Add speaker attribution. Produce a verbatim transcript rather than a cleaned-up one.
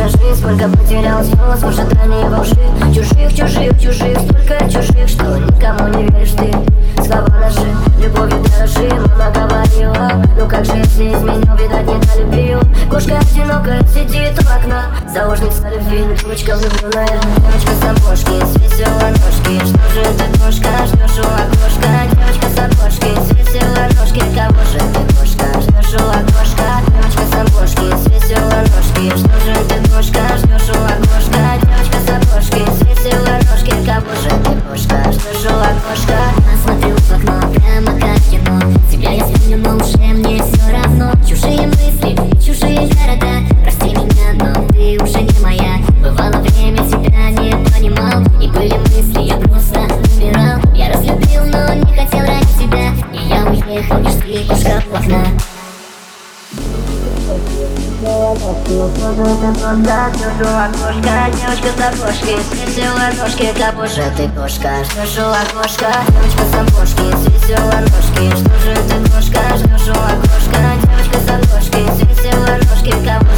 Speaker 1: Моя жизнь, сколько потерял слез в ожидании во лжи. Чужих, чужих, чужих, столько чужих, что никому не веришь ты. Слова наши, любовью дорожи. Мама говорила, ну как же если изменил, видать не долюбил. Кошка одинокая сидит у окна, заложница любви, девочка влюбленная. Девочка сапожки, с веселой ножки. Что же ты, кошка, ждешь у окошка? Девочка сапожки, с веселой ножки. Кого же ты, кошка, ждешь у окошка? Девочка сапожки, с веселой ножки. Что же ты, кошка, ждешь у окошка? Девочка сапожки, с веселой ножки. Кого же ты, кошка, ждешь у окошка?
Speaker 2: Смотрю в окно, прямо как кино. Тебя я вспомню, но уже мне все равно. Чужие мысли, чужие города. Прости меня, но ты уже не моя. Бывало время, тебя не понимал. И были мысли, я просто умирал. Я разлюбил, но не хотел ради тебя. И я уехал, лишь ты, кошка у окна.
Speaker 1: Девочка сапожки, с веселой ножки. Кого же ты, кошка, ждешь у окошка? Девочка сапожки, с веселой ножки. Что же ты, кошка, ждешь у окошка? Девочка сапожки, с веселой ножки. Кого